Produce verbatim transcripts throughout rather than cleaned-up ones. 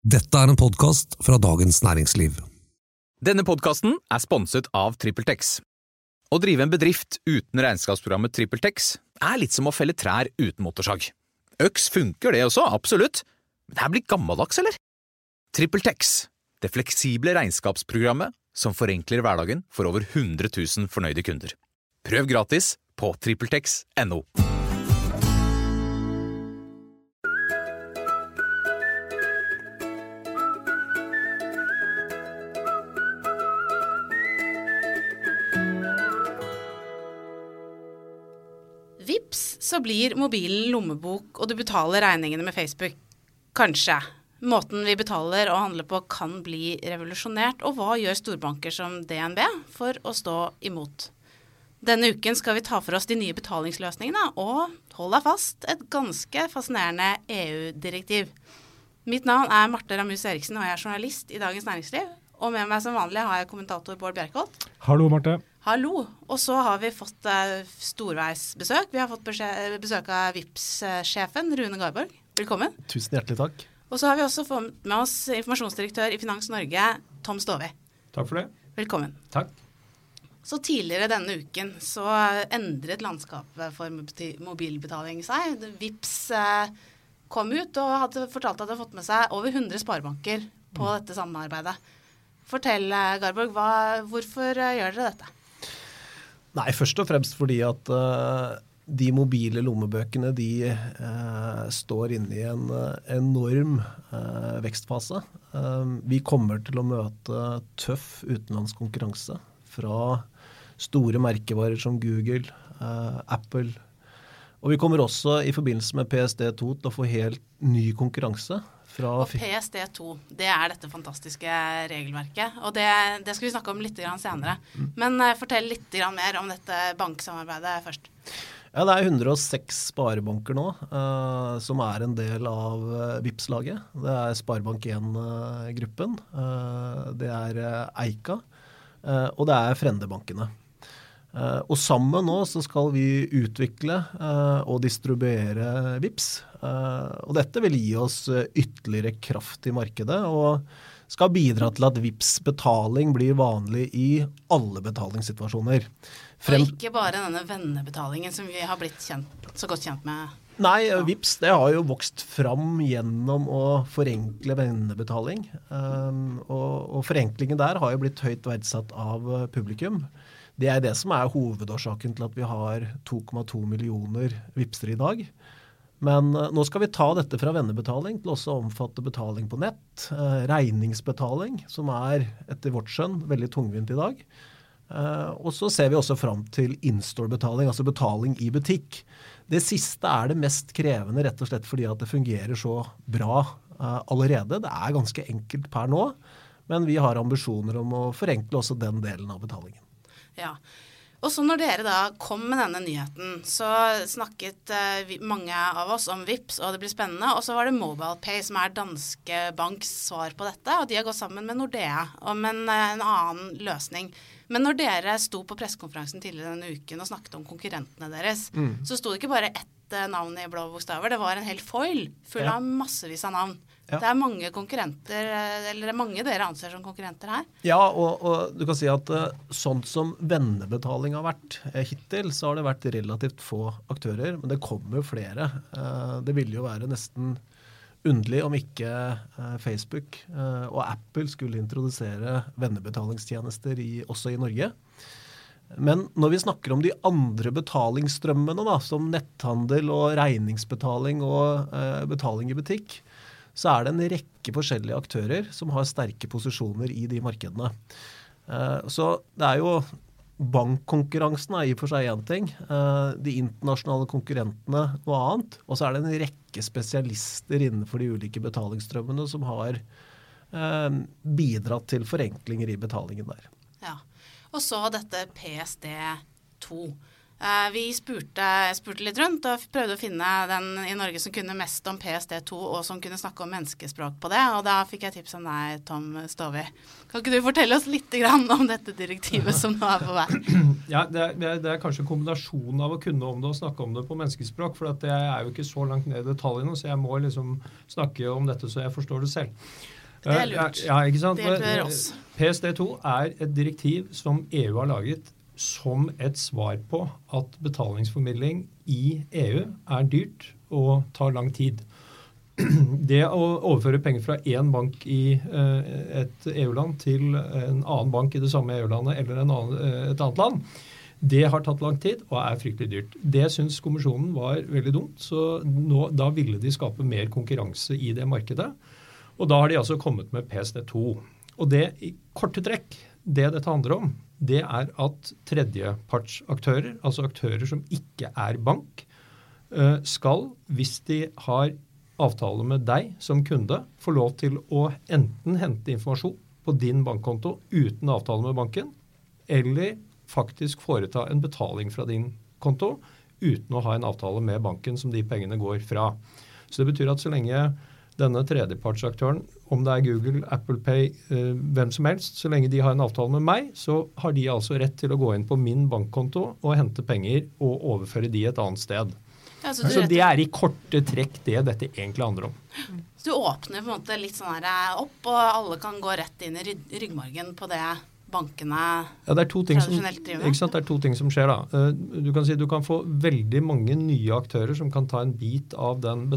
Dette er en podcast fra Dagens Næringsliv. Denne podcasten er sponset av TrippelTex. Å drive en bedrift uten regnskapsprogrammet TrippelTex er litt som å felle trær uten motorsag. Øks funker det også, absolutt. Men det her blir gammeldags, eller? TrippelTex, det fleksible regnskapsprogrammet som forenkler hverdagen for over hundre tusen fornøyde kunder. Prøv gratis på trippeltex punktum no. Vips, så blir mobilen lommebok, og du betaler regningene med Facebook. Kanskje. Måten vi betaler og handler på kan bli revolusjonert, og hva gjør storbanker som D N B for å stå imot? Denne uken skal vi ta for oss de nye betalingsløsningene, og hold deg fast, et ganske fascinerende E U-direktiv. Mitt navn er Marte Ramus Eriksen, og jeg er journalist i Dagens Næringsliv, og med meg som vanlig har jeg kommentator Bård Bjerkholt. Hallo, Marte. Hallo, og så har vi fått uh, storveisbesøk. Vi har fått besøk av Vipps-sjefen, Rune Garborg. Velkommen. Tusen hjertelig takk. Og så har vi også fått med oss informasjonsdirektør i Finans Norge, Tom Staavi. Takk for det. Velkommen. Takk. Så tidligere denne uken så endret landskapet for mobilbetaling seg. Vipps uh, kom ut og hadde fortalt at de hadde fått med seg over hundre sparebanker på mm. dette samarbeidet. Fortell, Garborg, hva, hvorfor uh, gjør dere dette? Nei, først og fremst fordi at uh, de mobile lommebøkene, de uh, står inne i en uh, enorm uh, vekstfase. Uh, vi kommer til å møte tøff utenlandsk konkurranse fra store merkevarer som Google, uh, Apple. Og vi kommer også i forbindelse med P S D to til å få helt ny konkurranse. Og P S D to, det er dette fantastiske regelverket, og det, det skal vi snakke om litt grann senere. Mm. Men uh, fortell litt grann mer om dette banksamarbeidet først. Ja, det er hundre og seks sparebanker nå, uh, som er en del av uh, Vipps-laget. Det er Sparebank en-gruppen, uh, det er uh, Eika, uh, og det er Frendebankene. Uh, og sammen nå så skal vi utvikle uh, og distribuere Vipps. Uh, og dette vil gi oss uh, ytterligere kraft i markedet, og skal bidra til at Vipps betaling blir vanlig i alle betalingssituasjoner. Frem... Og ikke bare denne vennebetalingen som vi har blitt kjent, så godt kjent med. Nei, Vipps det har jo vokst fram gjennom å forenkle vennebetaling. Um, og, og forenklingen der har jo blitt høyt verdsatt av publikum. Det er det som er hovedårsaken til at vi har to komma to millioner Vipser i dag. Men uh, nå skal vi ta dette fra vennebetaling til også å omfatte betaling på nett, uh, regningsbetaling, som er etter vårt skjønn veldig tungvint i dag. Uh, og så ser vi også fram til in-store-betaling, altså betaling i butikk. Det siste er det mest krevende, rett og slett fordi at det fungerer så bra uh, allerede. Det er ganske enkelt per nå, men vi har ambisjoner om å forenkle også den delen av betalingen. Ja, og så når dere da kom med denne nyheten, så snakket uh, mange av oss om Vipps, og det blir spennende, og så var det MobilePay som er Danske Banks svar på dette, og de har gått sammen med Nordea om en, en annen løsning. Men når dere sto på pressekonferansen tidligere denne uken og snakket om konkurrentene deres, mm. så sto det ikke bare ett navn i blå bokstaver, det var en hel foil full ja. av massevis av navn. Ja. Det er mange konkurrenter, eller mange dere anser som konkurrenter her. Ja, og, og du kan si at uh, sånt som vennebetaling har vært uh, hittil, så har det vært relativt få aktører, men det kommer jo flere. Uh, det ville jo være nesten underlig om ikke uh, Facebook uh, og Apple skulle introdusere vennebetalingstjenester i, også i Norge. Men når vi snakker om de andre betalingsstrømmene, da, som netthandel og regningsbetaling og uh, betaling i butikk, så er det en rekke forskjellige aktører som har sterke posisjoner i de markedene. Så det er jo bankkonkurransen er i og for seg en ting, de internasjonale konkurrentene noe annet, og så er det en rekke spesialister innenfor de ulike betalingsstrømmene som har bidratt til forenklinger i betalingen der. Ja, og så dette P S D to. Uh, vi spurte, spurte litt rundt og prøvde å finne den i Norge som kunne mest om P S D to og som kunne snakke om menneskespråk på det, og da fikk jeg tips om deg, Tom Stovi. Kan ikke du fortelle oss litt grann om dette direktivet som nå er på vei? Ja, det er, det er kanskje kombinasjonen av å kunne om det og snakke om det på menneskespråk, for at jeg er jo ikke så langt ned i detaljene, så jeg må liksom snakke om dette så jeg forstår det selv. Det er lurt. Ja, ikke sant? Det hjelper oss. P S D to er et direktiv som E U har laget som et svar på at betalingsformidling i E U er dyrt og tar lang tid. Det å overføre penger fra en bank i uh, et E U-land til en annen bank i det samme E U-landet eller en annen, uh, et annet land, det har tatt lang tid og er fryktelig dyrt. Det synes kommisjonen var veldig dumt, så nå, da ville de skape mer konkurranse i det markedet. Og da har de altså kommet med P S D to. Og det i korte trekk, det dette handler om, det er at tredjepartsaktører, altså aktører som ikke er bank, skal, hvis de har avtale med deg som kunde, få lov til å enten hente informasjon på din bankkonto uten avtale med banken, eller faktisk foreta en betaling fra din konto uten å ha en avtale med banken som de pengene går fra. Så det betyr at så lenge denne tredjepartsaktøren, om det er Google, Apple Pay, eh, hvem som helst, så lenge de har en avtale med meg, så har de altså rett til å gå inn på min bankkonto og hente penger og overføre de et annet sted. Ja, så så det er i korte trekk det dette egentlig handler om. Så du åpner på en måte litt sånn her opp, og alle kan gå rett inn i rygg- ryggmargen på det bankene Ja, det er to ting som, tradisjonelt driver ikke sant, det er to ting som skjer da. Du kan si du kan få veldig mange nye aktører som kan ta en bit av den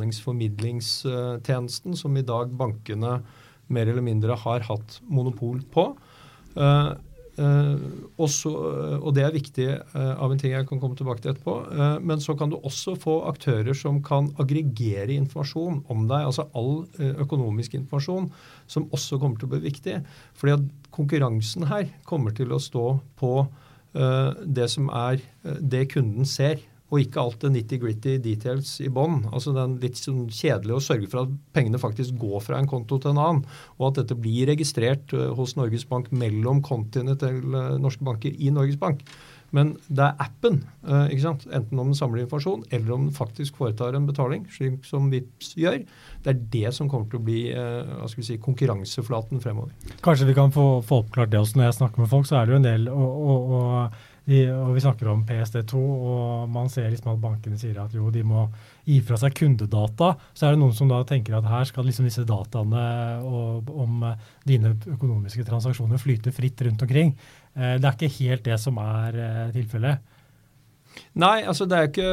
betalingsformidlingstjenesten som i dag bankene mer eller mindre har hatt monopol på. Uh, uh, også, og det er viktig uh, av en ting jeg kan komme tilbake til etterpå, uh, men så kan du også få aktører som kan aggregere informasjon om deg, altså all uh, økonomisk informasjon, som også kommer til å bli viktig. Fordi at konkurransen her kommer til å stå på uh, det som er uh, det kunden ser, og ikke alt det nitty-gritty details i bånd. Altså den litt sånn kjedelige å sørge for at pengene faktisk går fra en konto til en annen, og at dette blir registrert uh, hos Norges Bank mellom kontiene til uh, norske banker i Norges Bank. Men det er appen, uh, ikke sant? Enten om den samler informasjon, eller om den faktisk foretar en betaling, slik som Vipps gjør. Det er det som kommer til å bli uh, hva skal vi si, konkurranseflaten fremover. Kanskje vi kan få, få oppklart det også. Når jeg snakker med folk, så er det jo en del, og, og, og, de, og vi snakker om P S D to, og man ser liksom at bankene sier at jo, de må gi fra seg kundedata. Så er det noen som da tenker at her skal liksom disse dataene og, om dine økonomiske transaksjoner flyte fritt rundt omkring. Det er ikke helt det som er tilfellet. Nei, altså det er ikke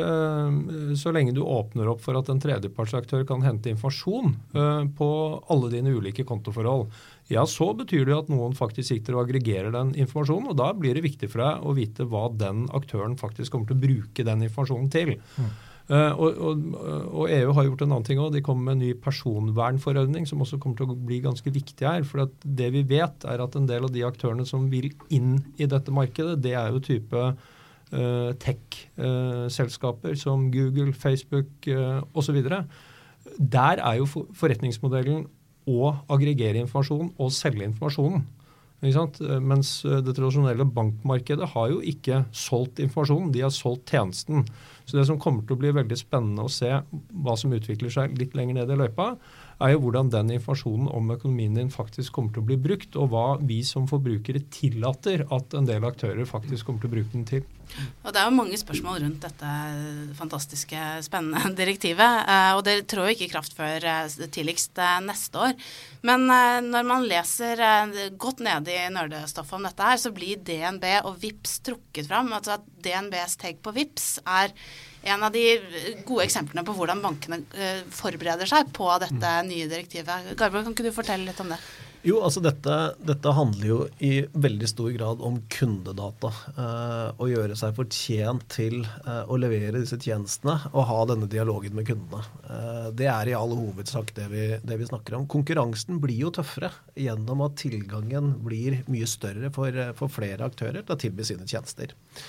uh, så lenge du åpner opp for at en tredjepartsaktør kan hente informasjon uh, på alle dine ulike kontoforhold. Ja, så betyr det at noen faktisk sitter og aggregerer den informasjonen, og da blir det viktig for deg å vite hva den aktøren faktisk kommer til å bruke den informasjonen til. Mm. Uh, og, og, og E U har gjort en annen ting også. De kommer med en ny personvernforordning som også kommer til å bli ganske viktig her, for at det vi vet er at en del av de aktørene som vil inn i dette markedet, det er jo type uh, tech-selskaper uh, som Google, Facebook uh, og så videre. Der er jo for- forretningsmodellen å aggregere informasjon og selge informasjonen. Ikke sant? Mens det tradisjonelle bankmarkedet har jo ikke solgt informasjonen, de har solgt tjenesten. Så det som kommer til å bli veldig spennende å se hva som utvikler seg litt lenger ned i løypa, er jo hvordan den informasjonen om økonomien din faktisk kommer til å bli brukt, og hva vi som forbrukere tillater at en del aktører faktisk kommer til å bruke den til. Og det er jo mange spørsmål rundt dette fantastiske, spennende direktivet, og det trår jo ikke i kraft før tidligst neste år. Men når man leser godt ned i nerdestoffet om dette her, så blir D N B og Vipps trukket fram. Altså at D N Bs take på Vipps er en av de gode eksemplene på hvordan bankene forbereder seg på dette nye direktivet. Garborg, kan ikke du fortelle litt om det? Jo, altså dette, dette handler jo i veldig stor grad om kundedata. Eh, å gjøre seg fortjent til eh, å levere disse tjenestene og ha denne dialogen med kundene. Eh, det er i all hovedsak det vi, det vi snakker om. Konkurransen blir jo tøffere gjennom at tilgangen blir mye større for, for flere aktører til å tilby sine tjenester.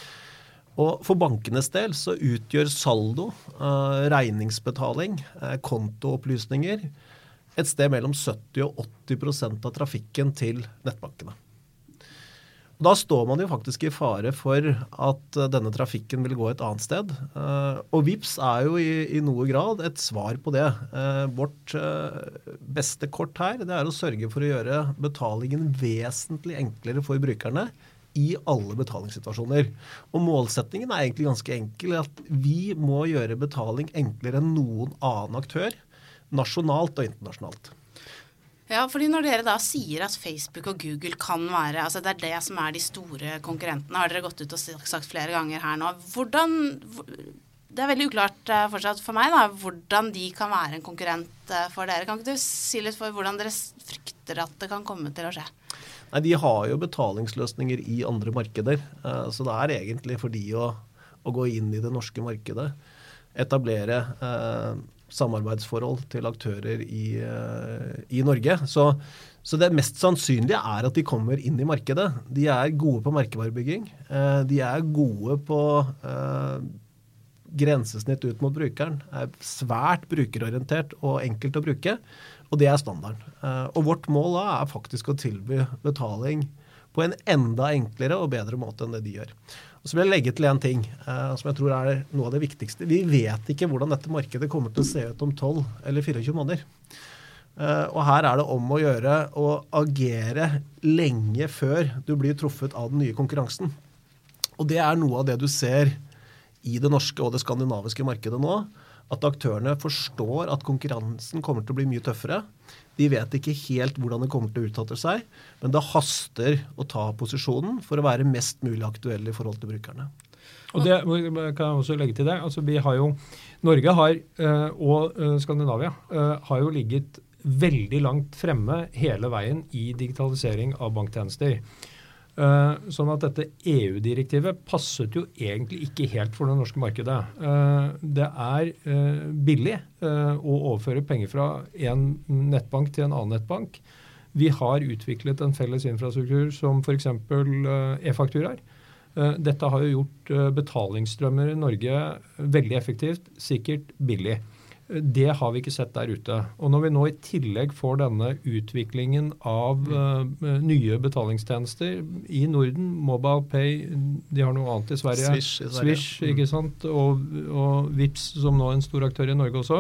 Og for bankenes del så utgjør saldo, eh, regningsbetaling, eh, kontoopplysninger et sted mellom sytti og åtti prosent av trafikken til nettbankene. Da står man jo faktisk i fare for at denne trafikken vil gå et annet sted. Og Vipps er jo i, i noe grad et svar på det. Vårt beste kort her, det er å sørge for å gjøre betalingen vesentlig enklere for brukerne i alle betalingssituasjoner. Og målsettingen er egentlig ganske enkel, at vi må gjøre betaling enklere enn noen annen aktør, nasjonalt og internasjonalt. Ja, fordi når dere da sier at Facebook og Google kan være, altså det er det som er de store konkurrentene, har dere gått ut og sagt flere ganger her nå. Hvordan, det er veldig uklart fortsatt for meg da, hvordan de kan være en konkurrent for dere. Kan ikke du si litt for hvordan dere frykter at det kan komme til å skje? Nei, de har jo betalingsløsninger i andre markeder, så det er egentlig for de å, å gå inn i det norske markedet, etablere eh, samarbeidsforhold til aktører i, i Norge. Så, så det mest sannsynlige er at de kommer inn i markedet. De er gode på merkevarebygging. De er gode på eh, grensesnitt ut mot brukeren. Er svært brukerorientert og enkelt å bruke, og det er standarden. Eh, og vårt mål da er faktisk å tilby betaling på en enda enklere og bedre måte enn det de gjør. Og så vil jeg legge til en ting, eh, som jeg tror er noe av det viktigste. Vi vet ikke hvordan dette markedet kommer til å se ut om tolv eller tjuefire måneder. Eh, og her er det om å gjøre å agere lenge før du blir truffet av den nye konkurransen. Og det er noe av det du ser i det norske og det skandinaviske markedet nå, at aktørene forstår at konkurransen kommer til å bli mye tøffere. De vet ikke helt hvordan det kommer til å uttatte seg, men det haster å ta posisjonen for å være mest mulig aktuelle i forhold til brukerne. Og det kan jeg også legge til det. Altså, vi har jo, Norge har, og Skandinavia har jo ligget veldig langt fremme hele veien i digitalisering av banktjenester. Uh, sånn at dette E U-direktivet passet jo egentlig ikke helt for det norske markedet. Uh, det er uh, billig uh, å overføre penger fra en nettbank til en annen nettbank. Vi har utviklet en felles infrastruktur som for eksempel uh, e-fakturaer. Uh, dette har jo gjort uh, betalingsstrømmer i Norge veldig effektivt, sikkert billig. Det har vi ikke sett der ute. Og når vi nå i tillegg får denne utviklingen av uh, nye betalingstjenester i Norden, MobilePay, de har noe annet i Sverige, Swish, i Sverige. Swish ikke sant? Og, og Vipps som nå er en stor aktør i Norge også,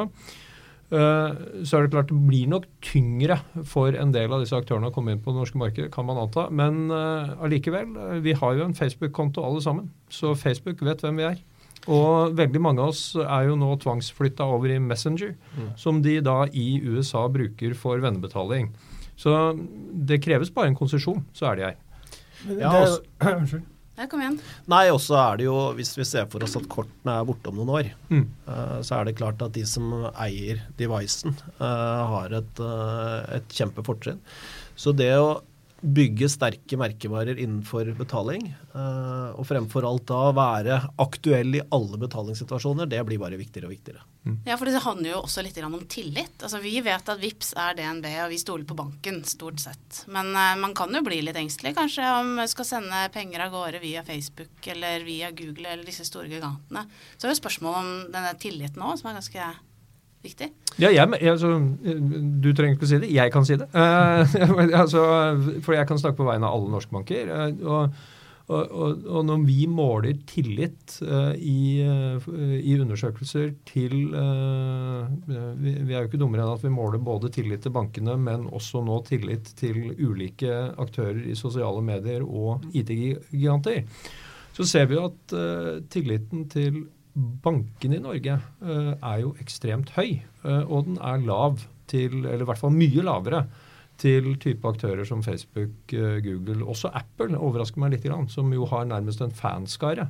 uh, så er det klart det blir nok tyngre for en del av disse aktørene å komme inn på det norske markedet, kan man anta. Men uh, allikevel, vi har jo en Facebook-konto alle sammen, så Facebook vet hvem vi er. Og veldig mange av oss er jo nå tvangsflyttet over i Messenger, mm. som de da i U S A bruker for vennebetaling. Så det kreves bare en konsesjon, så er de her. Ja, også, Unnskyld. Ja, kom igjen. Nei, også er det jo, hvis vi ser for oss at kortene er borte om noen år, mm. uh, så er det klart at de som eier devicen uh, har et, uh, et kjempefortrinn. Så det å bygge sterke merkevarer innenfor betaling, uh, og fremfor alt da være aktuell i alle betalingssituasjoner, det blir bare viktigere og viktigere. Mm. Ja, for det handler jo også litt om tillit. Altså, vi vet at Vipps er D N B, og vi stoler på banken, stort sett. Men uh, man kan jo bli litt engstelig, kanskje, om man skal sende penger av gårde via Facebook, eller via Google, eller disse store gigantene. Så er det spørsmål om denne tilliten også, som er ganske viktig. Ja, jeg, altså, du trenger ikke å si det, jeg kan si det. Uh, altså, for jeg kan snakke på vegne av alle norske banker. Uh, og, og, og, og når vi måler tillit uh, i, uh, i undersøkelser til, uh, vi, vi er jo ikke dummere enn at vi måler både tillit til bankene, men også nå tillit til ulike aktører i sosiale medier og I T-giganter, så ser vi at uh, tilliten til bankene i Norge uh, er jo ekstremt høy, uh, og den er lav til, eller i hvert fall mye lavere, til type aktører som Facebook, uh, Google, også Apple, overrasker meg litt grann, som jo har nærmest en fanskare.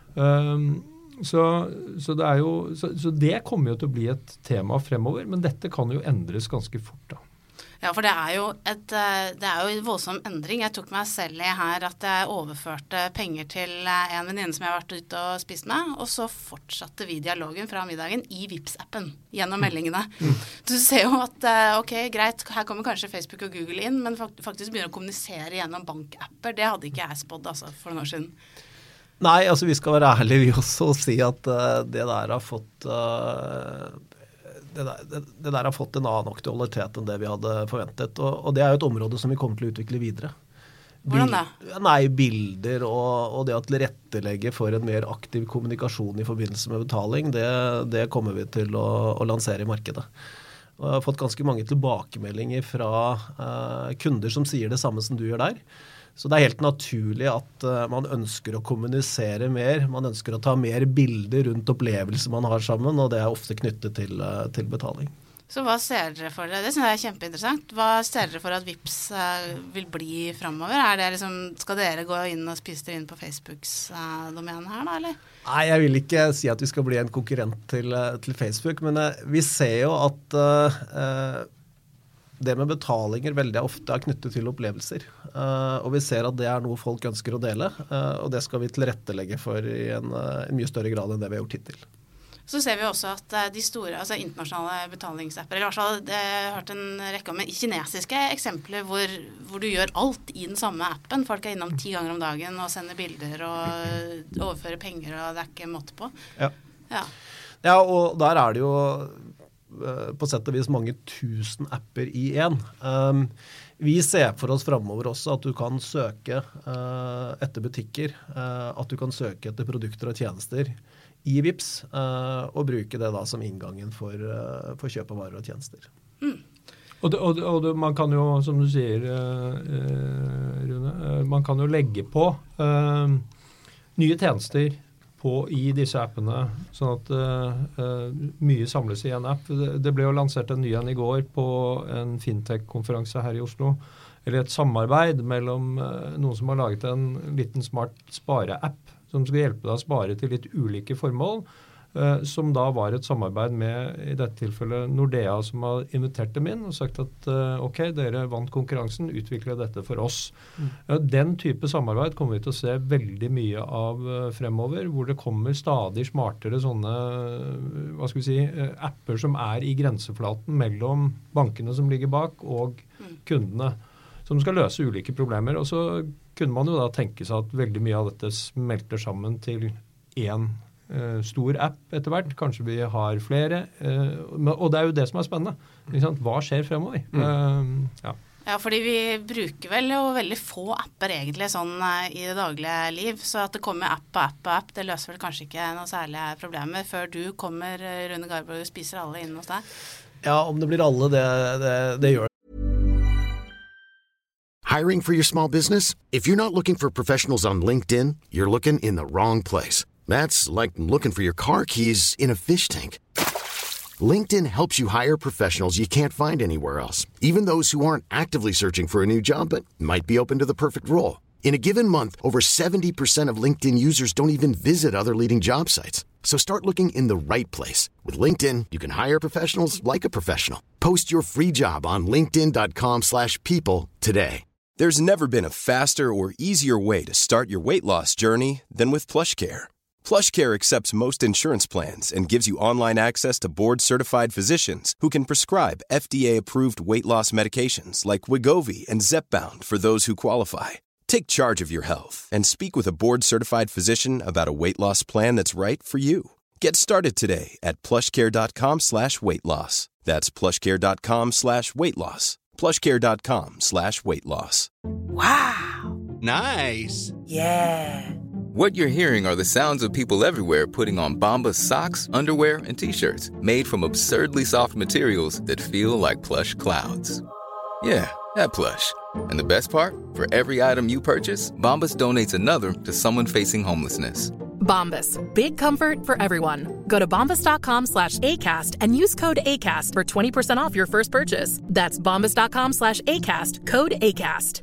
Um, så, så, det er jo, så, så det kommer jo til å bli et tema fremover, men dette kan jo endres ganske fort da. Ja, for det er jo et, det er jo en voldsom endring. Jeg tok meg selv i her at jeg overførte penger til en venninne som jeg har vært ute og spist med, og så fortsatte vi dialogen fra middagen i Vipps-appen gjennom meldingene. Mm. Du ser jo at, ok, greit, her kommer kanskje Facebook og Google inn, men faktisk begynner å kommunisere gjennom bankapper. Det hadde ikke jeg spådd altså, for noen år siden. Nei, altså vi skal være ærlige vi også og si at uh, det der har fått... Uh, Det der, det, det der har fått en annen aktualitet enn det vi hadde forventet, og, og det er jo et område som vi kommer til å utvikle videre. Hvordan da? Bil, nei, bilder og, og det å tilrettelegge for en mer aktiv kommunikasjon i forbindelse med betaling, det, det kommer vi til å, å lansere i markedet. Og jeg har fått ganske mange tilbakemeldinger fra uh, kunder som sier det samme som du gjør der. Så det er helt naturlig at uh, man ønsker å kommunisere mer, man ønsker å ta mer bilder rundt opplevelser man har sammen, og det er ofte knyttet til, uh, til betaling. Så hva ser dere for dere? Det synes jeg er kjempeinteressant. Hva ser dere for at Vipps uh, vil bli fremover? Er det liksom, skal dere gå inn og spise dere inn på Facebooks uh, domene her da, eller? Nei, jeg vil ikke si at vi skal bli en konkurrent til, til Facebook, men uh, vi ser jo at uh, uh, det med betalinger veldig ofte er knyttet til opplevelser. Uh, og vi ser at det er noe folk ønsker å dele, uh, og det skal vi tilrettelegge for i en, uh, en mye større grad enn det vi har gjort hittil. Så ser vi også at de store, altså internasjonale betalingsapper, eller i hvert fall det har jeg hørt en rekke om, men kinesiske eksempler hvor, hvor du gjør alt i den samme appen. Folk er innom ti ganger om dagen og sender bilder og overfører penger, og det er ikke måte på. Ja, ja. ja og der er det jo uh, på sett og vis mange tusen apper i en. Um, vi ser for oss fremover også at du kan søke uh, etter butikker, uh, at du kan søke etter produkter og tjenester i Vipps, uh, og bruke det da som inngangen for, uh, for kjøp av varer og tjenester. Mm. Og, det, og, det, og det, man kan jo, som du sier, uh, Rune, uh, man kan jo legge på uh, nye tjenester på, i disse appene, sånn at uh, uh, mye samles i en app. Det, det ble jo lansert en ny en i går på en fintech-konferanse her i Oslo, eller et samarbeid mellom uh, noen som har laget en liten smart spare-app, som skal hjelpe deg å spare til litt ulike formål, eh, som da var et samarbeid med, i dette tilfellet, Nordea, som har invitert dem inn og sagt at eh, ok, dere vant konkurransen, utvikle dette for oss. Mm. Eh, den type samarbeid kommer vi til å se veldig mye av eh, fremover, hvor det kommer stadig smartere sånne, hva skal vi si, eh, apper som er i grenseflaten mellom bankene som ligger bak og mm. kundene, som skal løse ulike problemer. Og så kunne man jo da tenke seg at veldig mye av dette smelter sammen til en eh, stor app etter hvert. Kanskje vi har flere. Eh, og det er jo det som er spennende. Ikke sant? Hva skjer fremover? Mm. Uh, ja. Ja, fordi vi bruker vel jo veldig få apper egentlig sånn uh, i det daglige liv, så at det kommer app på app på app, det løser vel kanskje ikke noen særlige problemer før du kommer, Rune Garborg, og spiser alle inn hos deg. Ja, om det blir alle, det, det, det gjør det. Hiring for your small business? If you're not looking for professionals on LinkedIn, you're looking in the wrong place. That's like looking for your car keys in a fish tank. LinkedIn helps you hire professionals you can't find anywhere else, even those who aren't actively searching for a new job but might be open to the perfect role. In a given month, over seventy percent of LinkedIn users don't even visit other leading job sites. So start looking in the right place. With LinkedIn, you can hire professionals like a professional. Post your free job on linkedin dot com slash people today. There's never been a faster or easier way to start your weight loss journey than with PlushCare. PlushCare accepts most insurance plans and gives you online access to board-certified physicians who can prescribe F D A-approved weight loss medications like Wegovy and Zepbound for those who qualify. Take charge of your health and speak with a board-certified physician about a weight loss plan that's right for you. Get started today at plushcare.com slash weight loss. That's plushcare.com slash weight loss. plushcare.com slash weight loss. Wow. Nice. Yeah. What you're hearing are the sounds of people everywhere putting on Bombas socks, underwear, and T-shirts made from absurdly soft materials that feel like plush clouds. Yeah, that plush. And the best part? For every item you purchase, Bombas donates another to someone facing homelessness. Bombas. Big comfort for everyone. Go to bombas.com slash ACAST and use code ACAST for twenty percent off your first purchase. That's bombas.com slash ACAST. Code ACAST.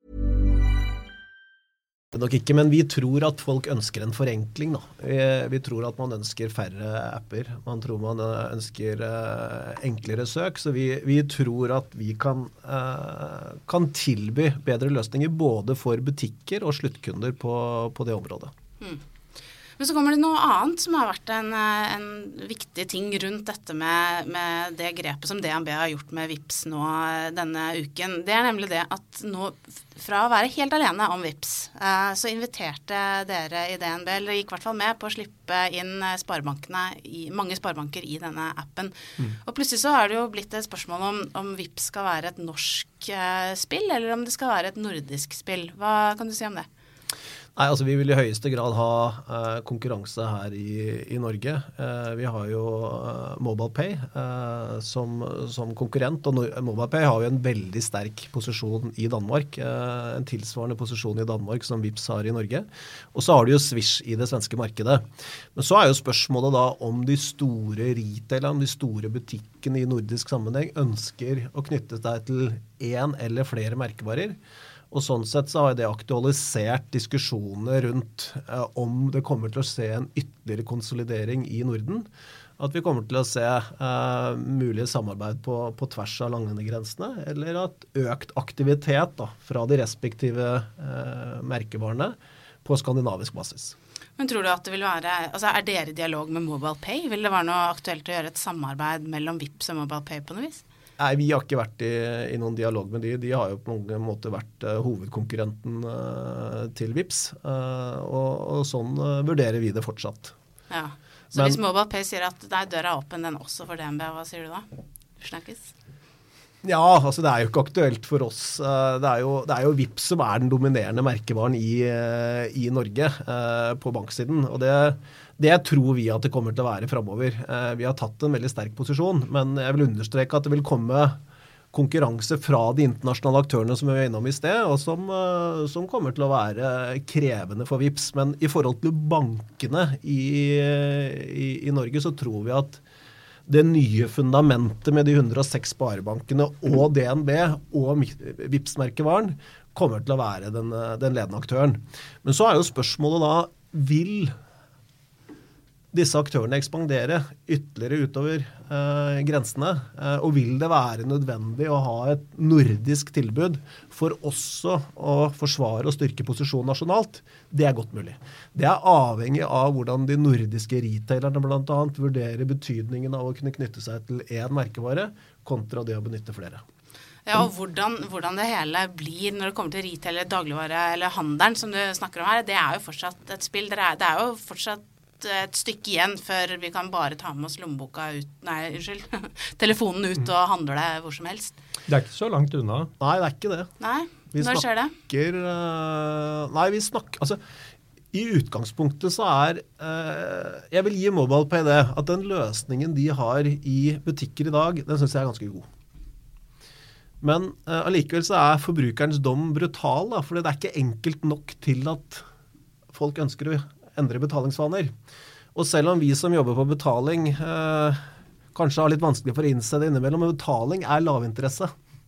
Nok ikke, men vi tror at folk ønsker en forenkling da. Vi, vi tror at man ønsker færre apper. Man tror man ønsker uh, enklere søk, så vi, vi tror at vi kan, uh, kan tilby bedre løsninger både for butikker og sluttkunder på, på det området. Mm. Men så kommer det noe annet som har vært en, en viktig ting rundt dette med, med det grepet som D N B har gjort med Vipps nå denne uken. Det er nemlig det at nå, fra å være helt alene om Vipps, eh, så inviterte dere i D N B, eller gikk i hvert fall med på å slippe inn sparebankene, i, mange sparebanker i denne appen. Mm. Og plutselig så har det jo blitt et spørsmål om, om Vipps skal være et norsk eh, spill, eller om det skal være et nordisk spill. Hva kan du si om det? Nei, altså vi vil i høyeste grad ha eh, konkurranse her i, i Norge. Eh, vi har jo eh, MobilePay eh, som, som konkurrent, og no- MobilePay har jo en veldig sterk posisjon i Danmark, eh, en tilsvarende posisjon i Danmark som Vipps har i Norge. Og så har de jo Swish i det svenske markedet. Men så er jo spørsmålet da om de store retailerne, de store butikkene i nordisk sammenheng ønsker å knytte seg til en eller flere merkevarer. Og sånn sett så har det aktualisert diskusjoner rundt eh, om det kommer til å se en ytterligere konsolidering i Norden. At vi kommer til å se eh, mulige samarbeid på, på tvers av landegrensene, eller at økt aktivitet da, fra de respektive eh, merkevarene på skandinavisk basis. Men tror du at det vil være, altså er dere i dialog med MobilePay? Vil det være noe aktuelt å gjøre et samarbeid mellom Vipps og MobilePay på noe vis? Nei, vi har ikke vært i, i noen dialog med de. De har jo på mange måter vært uh, hovedkonkurrenten uh, til Vipps, uh, og, og sånn uh, vurderer vi det fortsatt. Ja, så Men, hvis MobilePay sier at det er døra åpen den også for D N B, hva sier du da? Snakkes? Ja, altså det er jo ikke aktuelt for oss. Uh, det, er jo, det er jo Vipps som er den dominerende merkevaren i, uh, i Norge uh, på banksiden, og det Det tror vi at det kommer til å være fremover. Eh, vi har tatt en veldig sterk posisjon, men jeg vil understreke at det vil komme konkurranse fra de internasjonale aktørene som vi var innom i sted, og som, uh, som kommer til å være krevende for Vipps. Men i forhold til bankene i, i, i Norge så tror vi at det nye fundamentet med de hundre og seks sparebankene og D N B og Vipps-merkevaren kommer til å være den, den ledende aktøren. Men så er jo spørsmålet da, vil disse aktørene ekspandere ytterligere utover eh, grensene, eh, og vil det være nødvendig å ha et nordisk tilbud for også å forsvare og styrke posisjonen nasjonalt? Det er godt mulig. Det er avhengig av hvordan de nordiske retailerne blant annet vurderer betydningen av å kunne knytte seg til en merkevare kontra det å benytte flere. Ja, og hvordan, hvordan det hele blir når det kommer til retail, dagligvare eller handelen som du snakker om her, det er jo fortsatt et spill. Det er, det er jo fortsatt et stykke igjen før vi kan bare ta med oss lommeboka ut, nei, unnskyld, telefonen ut og handle det hvor som helst. Det er ikke så langt unna. Nei, det er ikke det. Nei, vi når skjer det? Snakker, uh, nei, vi snakker, altså, i utgangspunktet så er, uh, jeg vil gi MobilePay det, at den løsningen de har i butikker i dag, den synes jeg er ganske god. Men uh, allikevel så er forbrukerens dom brutal, da, for det er ikke enkelt nok til at folk ønsker å endre betalingsvaner. Og selv om vi som jobber på betaling eh, kanskje har litt vanskelig for å innse det innimellom, men betaling er lavinteresse.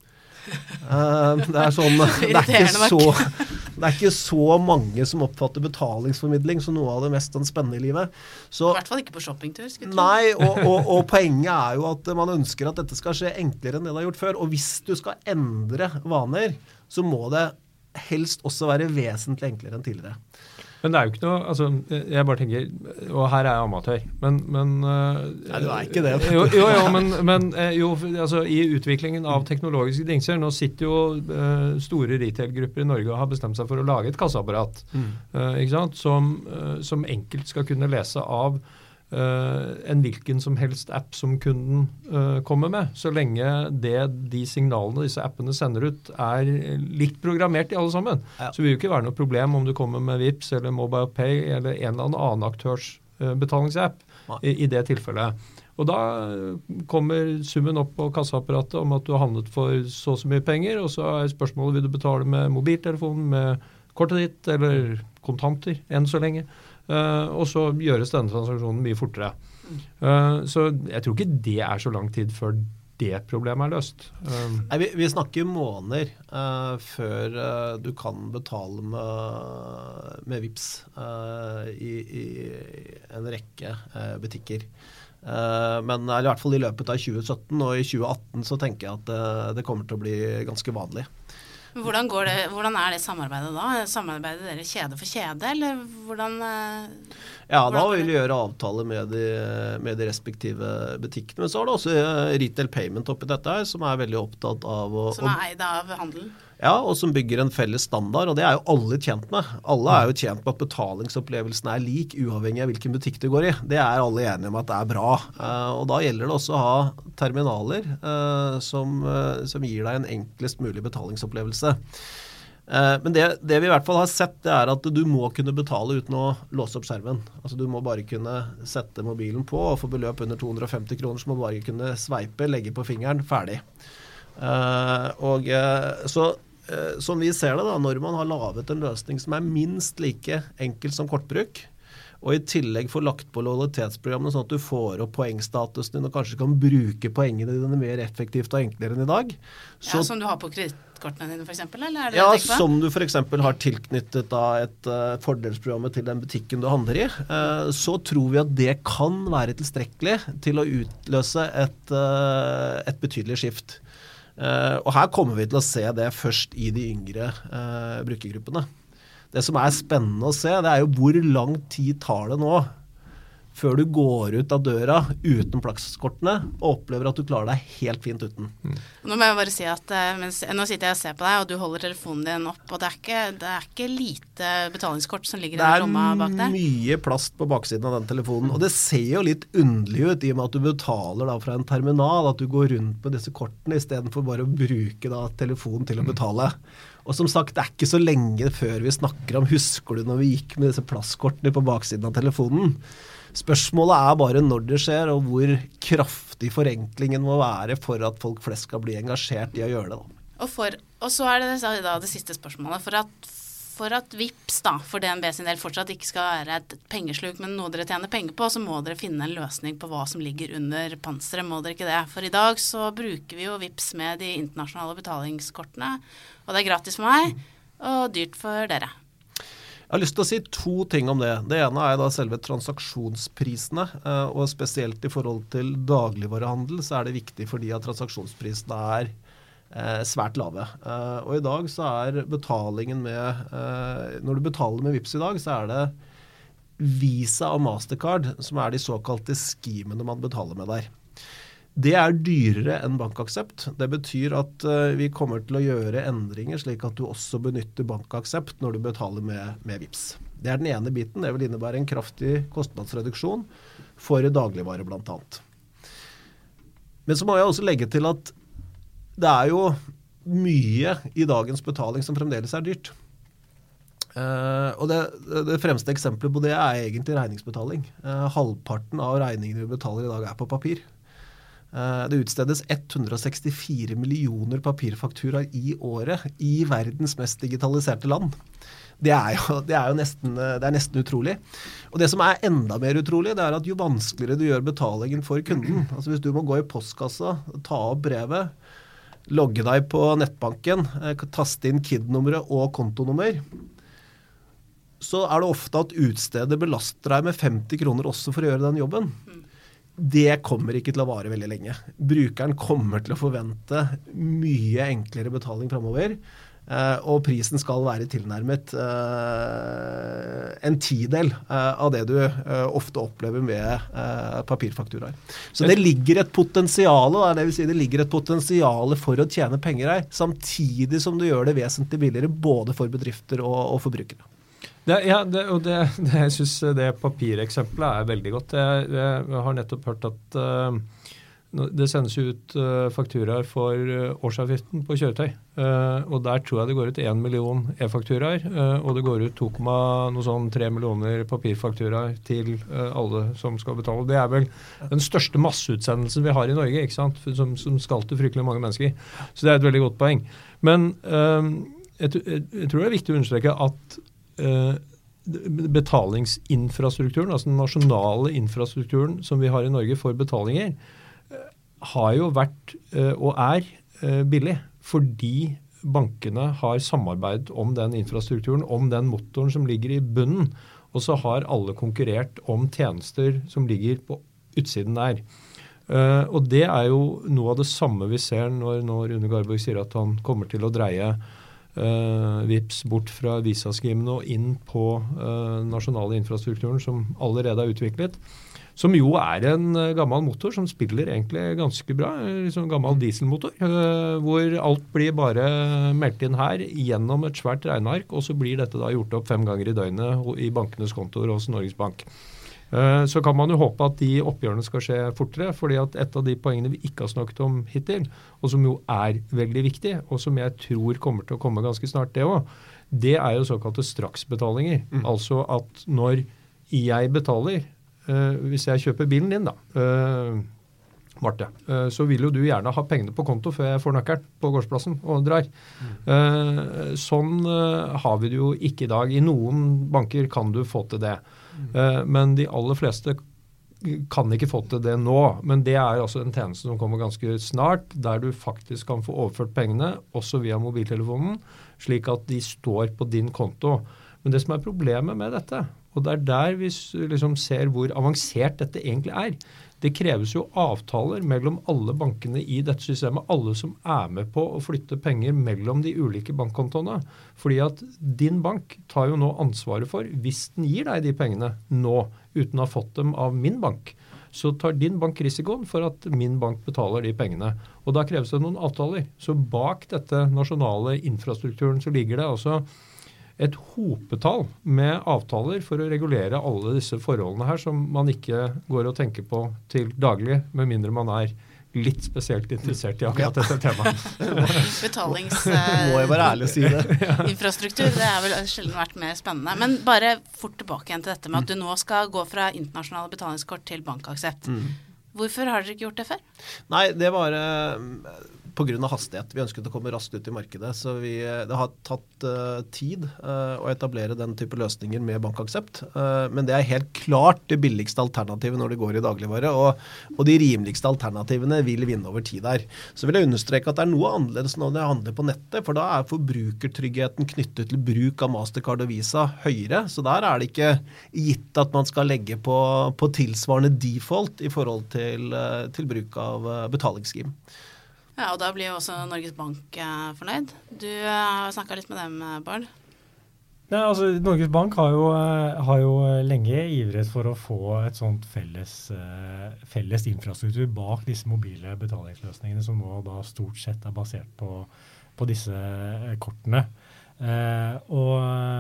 Eh, det er sånn, det er, ikke så, det er ikke så mange som oppfatter betalingsformidling som noe av det mest spennende i livet. Så, I hvert fall ikke på shoppingtur, skulle jeg tro. Nei, og, og, og poenget er jo at man ønsker at dette skal skje enklere enn det det har gjort før. Og hvis du skal endre vaner, så må det helst også være vesentlig enklere enn tidligere. Men det er jo ikke noe, altså, jeg bare tenker, og her er jeg amatør, men... men Nei, du er ikke det. Jo, jo, jo men, men jo, altså, i utviklingen av teknologiske dingser, nå sitter jo uh, store retail-grupper i Norge og har bestemt seg for å lage et kasseapparat, mm. uh, ikke sant? Som, uh, som enkelt skal kunne lese av uh, en hvilken som helst app som kunden uh, kommer med, så lenge det, de signalene disse appene sender ut er likt programmert i alle sammen. Ja. Så vil det jo ikke være noe problem om du kommer med Vipps eller MobilePay eller en eller annen aktørs uh, betalingsapp i, i det tilfellet. Og da kommer summen opp på kasseapparatet om at du har handlet for så så mye penger, og så er spørsmålet, vil du betale med mobiltelefonen, med kortet ditt eller kontanter enn så lenge? Uh, og så gjøres denne transaksjonen mye fortere. Uh, så jeg tror ikke det er så lang tid før det problemet er løst. Um, Nei, vi, vi snakker måneder uh, før uh, du kan betale med, med Vipps uh, i, i en rekke uh, butikker. Uh, men i hvert fall i løpet av tjue sytten, og i tjue atten så tenker jeg at uh, det kommer til å bli ganske vanlig. Hvordan, går det, hvordan er det samarbeidet da? Samarbeider dere kjede for kjede, eller hvordan? Ja, da vil vi gjøre avtale med de, med de respektive butikkene. Men så er det også Retail Payment oppi dette her, som er veldig opptatt av å... Som er eid av handelen? Ja, og som bygger en felles standard, og det er jo alle tjent med. Alle er jo tjent med at betalingsopplevelsen er lik, uavhengig av hvilken butikk du går i. Det er alle enige om at det er bra. Og da gjelder det også å ha terminaler som, som gir deg en enklest mulig betalingsopplevelse. Men det, det vi i hvert fall har sett, det er at du må kunne betale uten å låse opp skjermen. Altså du må bare kunne sette mobilen på, og for beløp under to hundre og femti kroner, så må du bare kunne sveipe, legge på fingeren, ferdig. Og så som vi ser det da, når man har lavet en løsning som er minst like enkel som kortbruk, og i tillegg får lagt på lojalitetsprogrammene sånn at du får opp poengstatusen din og kanskje kan bruke poengene dine mer effektivt og enklere enn i dag. Så, ja, som du har på kredittkortene dine for eksempel, eller er det ja, det du tenker på? Som du for eksempel har tilknyttet da et uh, fordelsprogram til den butikken du handler i, uh, så tror vi at det kan være tilstrekkelig til å utløse et, uh, et betydelig skift. Uh, og her kommer vi til å se det først i de yngre uh, brukergruppene. Det som er spennende å se, det er jo hvor lang tid tar det nå før du går ut av døra uten plakskortene og opplever at du klarer deg helt fint uten. Mm. Nå må jeg bare si at mens, nå sitter jeg og ser på deg, og du holder telefonen din opp, og det er ikke, det er ikke lite betalingskort som ligger i lomma bak der. Det er mye plast på baksiden av den telefonen, og det ser jo litt underlig ut i og med at du betaler da fra en terminal, at du går rundt på disse kortene i stedet for bare å bruke da telefonen til å betale. Og som sagt, det er ikke så lenge før vi snakker om, husker du når vi gikk med disse plastkortene på baksiden av telefonen? Spørsmålet er bare når det skjer, og hvor kraftig forenklingen må være for at folk flest skal bli engasjert i å gjøre det. Da. Og, for, og så er det da det siste spørsmålet. For at, for at Vipps da, for D N B sin del fortsatt ikke skal være et pengesluk, men noe dere tjener penger på, så må dere finne en løsning på hva som ligger under panseret, må dere ikke det? For i dag så bruker vi jo Vipps med de internasjonale betalingskortene, og det er gratis for meg, og dyrt for dere. Jeg har lyst til å si to ting om det. Det ene er da selve transaksjonsprisene, og spesielt i forhold til dagligvarehandel så er det viktig fordi at transaksjonsprisene er svært lave. Og i dag så er betalingen med, når du betaler med Vipps i dag, så er det Visa og Mastercard som er de såkalte skimene man betaler med der. Det er dyrere enn bankaksept. Det betyr at uh, vi kommer til å gjøre endringer slik at du også benytter bankaksept når du betaler med, med Vipps. Det er den ene biten. Det vil innebære en kraftig kostnadsreduksjon for dagligvare blant annet. Men så må jeg også legge til at det er jo mye i dagens betaling som fremdeles er dyrt. Uh, og det, det fremste eksempelet på det er egentlig regningsbetaling. Uh, halvparten av regningene vi betaler i dag er på papir. Det utstedes ett hundre og sekstifire millioner papirfakturaer i året i verdens mest digitaliserte land. Det er jo, det er jo nesten, det er nesten utrolig. Og det som er enda mer utrolig, det er at jo vanskeligere du gjør betalingen for kunden, altså hvis du må gå i postkassa, ta opp brevet, logge deg på nettbanken, taste inn K I D-nummeret og kontonummer, så er det ofte at utstedet belaster deg med femti kroner også for å gjøre den jobben. Det kommer ikke til å vare veldig lenge. Brukeren kommer til å forvente mye enklere betaling fremover, og prisen skal være tilnærmet en tidel av det du ofte opplever med papirfakturaer. Så det ligger et potensial, det vil si det ligger et potensial for å tjene penger her, samtidig som du gjør det vesentlig billigere både for bedrifter og, og forbrukere. Det, ja, det, og det, det, jeg synes det papireksempelet er veldig godt. Jeg, jeg har nettopp hørt at uh, det sendes ut uh, fakturaer for uh, årsavgiften på kjøretøy. Uh, og der tror jeg det går ut en million e-fakturaer, uh, og det går ut to komma tre millioner papirfakturaer til uh, alle som skal betale. Det er vel den største masseutsendelsen vi har i Norge, ikke sant? Som, som skal til fryktelig mange mennesker. Så det er et veldig godt poeng. Men uh, jeg, jeg, jeg tror det er viktig å understreke at betalingsinfrastrukturen, altså den nasjonale infrastrukturen som vi har i Norge for betalinger, har jo vært og er billig, fordi bankene har samarbeidet om den infrastrukturen, om den motoren som ligger i bunnen, og så har alle konkurrert om tjenester som ligger på utsiden der. Og det er jo noe av det samme vi ser når, når Rune Garborg sier at han kommer til å dreie uh, Vips bort fra Visa-skimene og inn på uh, nasjonale infrastrukturen som allerede er utviklet. Som jo er en gammel motor som spiller egentlig ganske bra, en sånn gammel dieselmotor, uh, hvor alt blir bare meldt inn her gjennom et svært regneark, og så blir dette da gjort opp fem ganger i døgnet i bankenes kontoer hos Norges Bank. Uh, så kan man jo håpe at de oppgjørene skal skje fortere, fordi at et av de poengene vi ikke har snakket om hittil, og som jo er veldig viktig, og som jeg tror kommer til å komme ganske snart det også, det er jo såkalte straksbetalinger. Mm. Altså at når jeg betaler, Uh, hvis jeg kjøper bilen din da, uh, Marte, uh, så vil jo du gjerne ha pengene på konto før jeg får nøkkelen på gårdsplassen og drar. Mm. Uh, sånn uh, har vi det jo ikke i dag. I noen banker kan du få til det. Mm. Uh, men de aller fleste kan ikke få til det nå. Men det er altså en tjeneste som kommer ganske snart, der du faktisk kan få overført pengene, også via mobiltelefonen, slik at de står på din konto. Men det som er problemet med dette, og det er der vi liksom ser hvor avansert dette egentlig er. Det kreves jo avtaler mellom alle bankene i dette systemet, alle som er med på å flytte penger mellom de ulike bankkontoene. Fordi at din bank tar jo nå ansvaret for, hvis den gir deg de pengene nå, uten å ha fått dem av min bank, så tar din bank risikoen for at min bank betaler de pengene. Og da kreves det noen avtaler. Så bak dette nasjonale infrastrukturen så ligger det altså et hopetall med avtaler for å regulere alle disse forholdene her som man ikke går og tenker på til daglig, med mindre man er litt spesielt interessert i akkurat dette temaet. Betalings... Må jeg være ærlig å si det. Infrastruktur, det er vel sjelden vært mer spennende. Men bare fort tilbake igjen til dette med at du nå skal gå fra internasjonale betalingskort til bankaksept. Mm. Hvorfor har dere ikke gjort det før? Nei, det var på grunn av hastighet. Vi ønsket å komme raskt ut i markedet, så vi, det har tatt uh, tid uh, å etablere den type løsninger med bankaksept. Uh, men det er helt klart det billigste alternativet når det går i dagligvare, og, og de rimeligste alternativene vil vinne over tid der. Så vil jeg understreke at det er noe annerledes når det handler på nettet, for da er forbrukertryggheten knyttet til bruk av Mastercard og Visa høyere, så der er det ikke gitt at man skal legge på, på tilsvarende default i forhold til, uh, til bruk av uh, betalingsscheme. Ja, og da blir jo også Norges Bank eh, fornøyd. Du har uh, snakket litt med dem, Bård. Ja, altså, Norges Bank har jo, har jo lenge ivret for å få et sånt felles, felles infrastruktur bak disse mobile betalingsløsningene, som nå da stort sett er basert på, på disse kortene. Eh, og,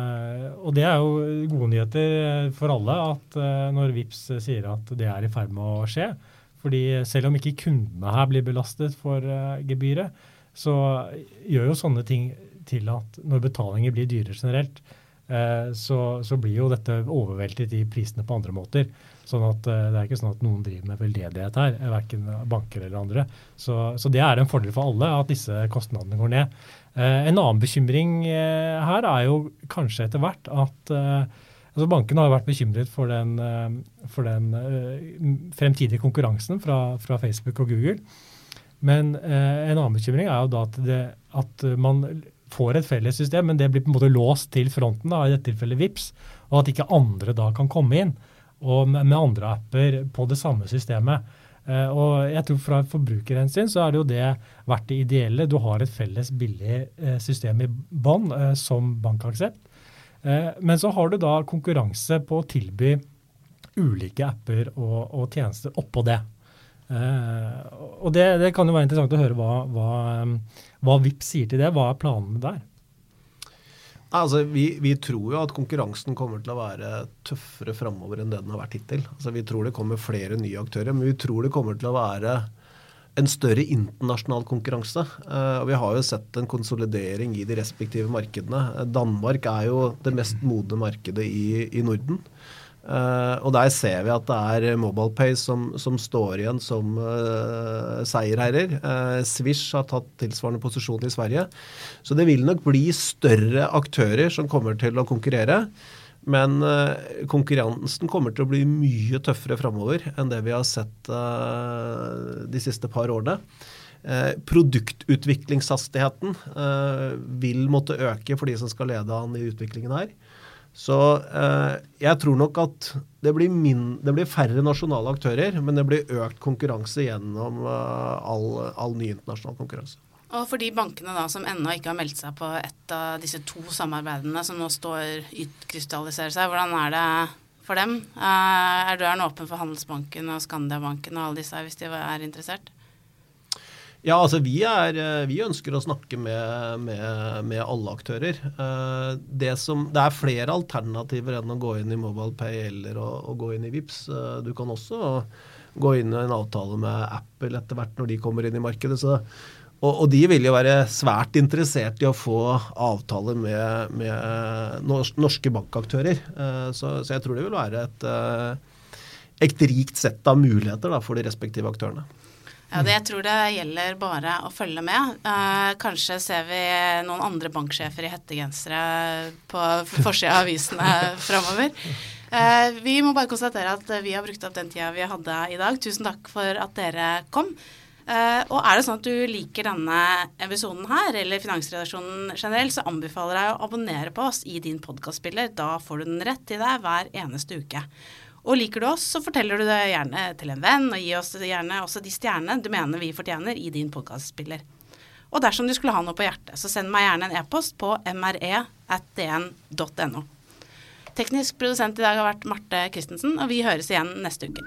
og det er jo gode nyheter for alle at eh, når Vips sier at det er i ferd med å skje, fordi selv om ikke kundene her blir belastet for uh, gebyret, så gjør jo sånne ting til at når betalinger blir dyrere generelt, uh, så, så blir jo dette overveltet i prisene på andre måter. Sånn at uh, det er ikke sånn at noen driver med veldedighet her, hverken banker eller andre. Så, så det er en fordel for alle at disse kostnadene går ned. Uh, en annen bekymring uh, her er jo kanskje etter hvert at uh, Altså Banken har vært bekymret for den, for den uh, fremtidige konkurransen fra, fra Facebook og Google. Men uh, en annen bekymring er jo da at, det, at man får et felles system, men det blir på en måte låst til fronten, da, i dette tilfellet Vips, og at ikke andre da kan komme inn og med, med andre apper på det samme systemet. Uh, og jeg tror fra forbrukerhensyn så er det jo det vært det ideelle. Du har et felles billig uh, system i bånd uh, som bankaksept. Men så har du da konkurranse på å tilby ulike apper og, og tjenester oppå det. Eh, og det, det kan jo være interessant å høre hva, hva, hva Vips sier til det. Hva er planene der? Altså, vi, vi tror jo at konkurransen kommer til å være tøffere fremover enn det den har vært hittil. Altså, vi tror det kommer flere nye aktører, men vi tror det kommer til å være en større internasjonal konkurranse. Uh, og vi har jo sett en konsolidering i de respektive markedene. Uh, Danmark er jo det mest modne markedet i, i Norden. Uh, og der ser vi at det er MobilePay som, som står igjen som uh, seierherrer. Uh, Swish har tatt tilsvarende posisjon i Sverige. Så det vil nok bli større aktører som kommer til å konkurrere. Men uh, konkurransen kommer til å bli mye tøffere fremover enn det vi har sett uh, de siste par årene. Uh, produktutviklingshastigheten uh, vil måtte øke for de som skal lede an i utviklingen her. Så uh, jeg tror nok at det blir, min, det blir færre nasjonale aktører, men det blir økt konkurranse gjennom uh, all, all ny internasjonal konkurranse. Og for de bankene da, som ennå ikke har meldt seg på et av disse to samarbeidene som nå står utkrystalliserer seg, hvordan er det for dem? Er døren åpen for Handelsbanken og Skandiabanken og alle disse hvis de er interessert? Ja, altså vi, er, vi ønsker å snakke med, med, med alle aktører. Det, som, det er flere alternativer enn å gå inn i MobilePay eller å, å gå inn i Vipps. Du kan også gå inn i en avtale med Apple etter hvert når de kommer inn i markedet. Så, og, og de vil jo være svært interessert i å få avtaler med, med norske bankaktører. Så, så jeg tror det vil være et, et rikt sett av muligheter da, for de respektive aktørene. Ja, det jeg tror det gjelder bare å følge med. Eh, kanskje ser vi noen andre banksjefer i hettegensere på forsiden av avisene fremover. Eh, vi må bare konstatere at vi har brukt opp den tiden vi hadde i dag. Tusen takk for at dere kom. Eh, og er det sånn at du liker denne episoden her, eller Finansredaksjonen generelt, så anbefaler jeg å abonnere på oss i din podcastspiller. Da får du den rett til deg hver eneste uke. Og liker du oss, så forteller du det gjerne til en venn, og gi oss gjerne også de stjernene du mener vi fortjener i din podcastspiller. Og dersom du skulle ha noe på hjertet, så send meg gjerne en e-post på m r e at d n punktum n o. Teknisk produsent i dag har vært Marte Christensen, og vi høres igjen neste uke.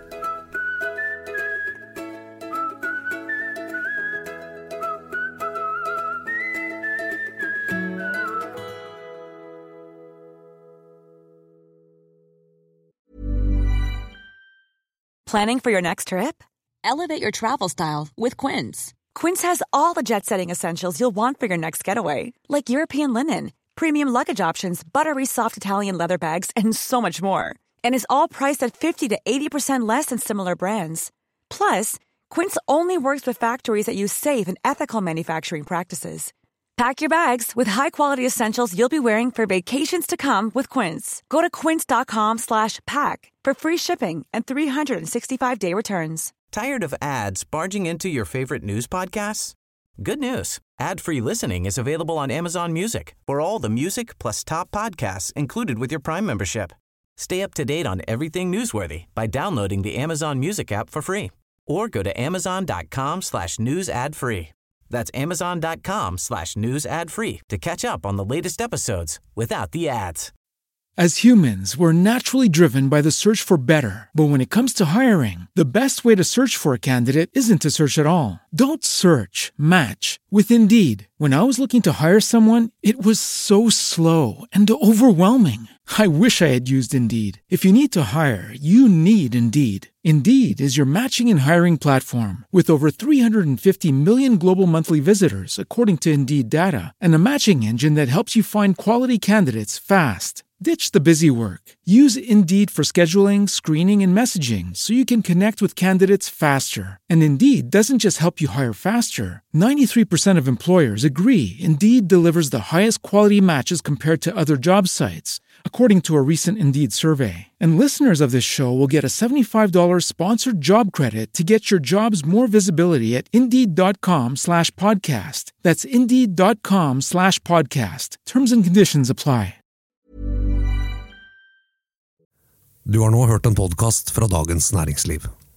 Planning for your next trip? Elevate your travel style with Quince. Quince has all the jet-setting essentials you'll want for your next getaway, like European linen, premium luggage options, buttery soft Italian leather bags, and so much more. And is all priced at fifty to eighty percent less than similar brands. Plus, Quince only works with factories that use safe and ethical manufacturing practices. Pack your bags with high-quality essentials you'll be wearing for vacations to come with Quince. Go to quince.com slash pack for free shipping and three sixty-five day returns. Tired of ads barging into your favorite news podcasts? Good news. Ad-free listening is available on Amazon Music for all the music plus top podcasts included with your Prime membership. Stay up to date on everything newsworthy by downloading the Amazon Music app for free or go to amazon.com slash news ad free. That's amazon.com slash news ad free to catch up on the latest episodes without the ads. As humans, we're naturally driven by the search for better. But when it comes to hiring, the best way to search for a candidate isn't to search at all. Don't search, match with Indeed. When I was looking to hire someone, it was so slow and overwhelming. I wish I had used Indeed. If you need to hire, you need Indeed. Indeed is your matching and hiring platform with over three hundred fifty million global monthly visitors, according to Indeed data, and a matching engine that helps you find quality candidates fast. Ditch the busy work. Use Indeed for scheduling, screening, and messaging so you can connect with candidates faster. And Indeed doesn't just help you hire faster. ninety-three percent of employers agree Indeed delivers the highest quality matches compared to other job sites, according to a recent Indeed survey. And listeners of this show will get a seventy-five dollars sponsored job credit to get your jobs more visibility at Indeed.com slash podcast. That's Indeed.com slash podcast. Terms and conditions apply. Du har nå hørt en podcast fra Dagens Næringsliv.